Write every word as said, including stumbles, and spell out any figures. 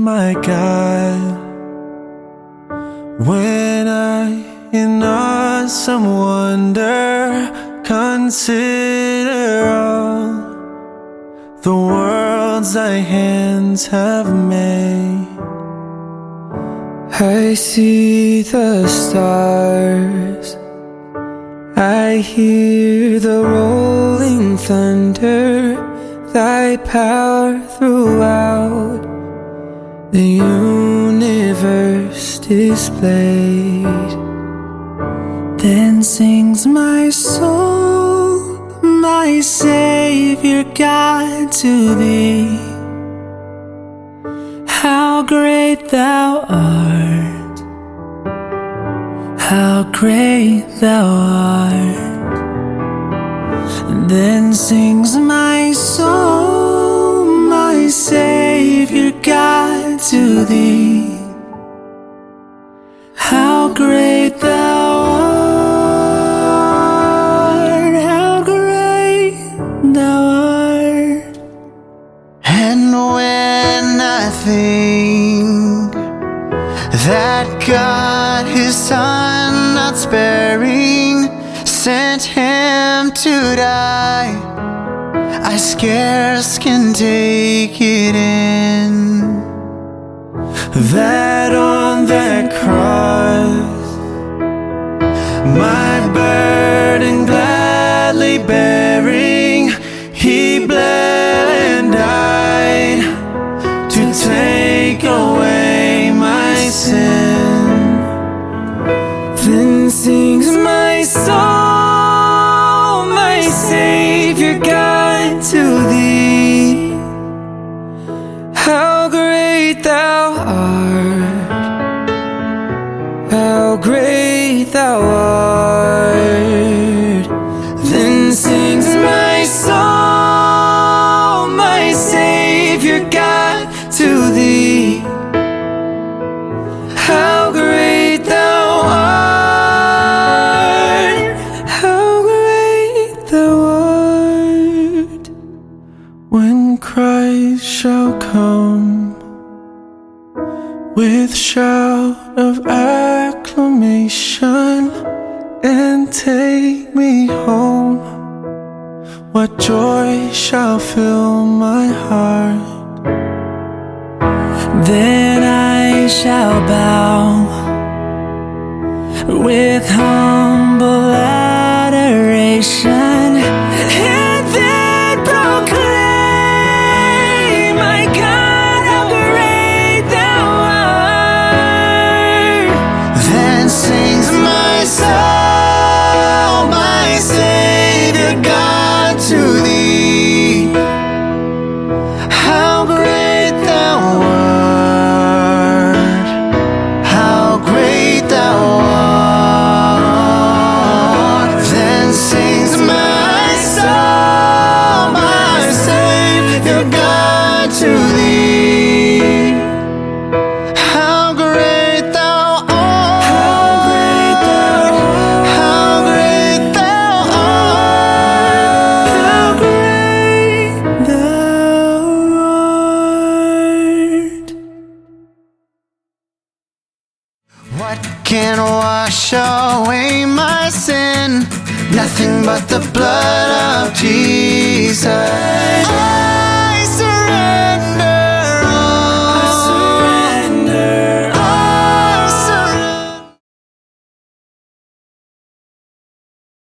my God, when I in awesome wonder consider all the worlds thy hands have made. I see the stars, I hear the rolling thunder, thy power throughout the universe displayed. Then sings my soul, my Savior God, to thee. How great thou art, how great thou art. Then sings my soul, my Savior God, to thee. How great thou art, how great thou art. And when I think that God his Son not sparing sent him to die, I scarce can take it in, that on that cross my burden gladly bearing, he bled and died to take away my sin. Then sings my soul, my Savior God, to thee. How great thou art, how great thou art. Then sings my soul, my Savior God, to thee. How great thou art, how great thou art. When Christ shall come with shout of acclamation and take me home, what joy shall fill my heart. Then I shall bow with humble adoration and then proclaim, my God, how great thou art. then sings my soul, my Savior God, to thee. How great thou art, how great thou art. Then sings my soul, my Savior God, to thee. How great thou art, how great thou art, how great thou art. What can wash away my sin? Nothing but the blood of Jesus.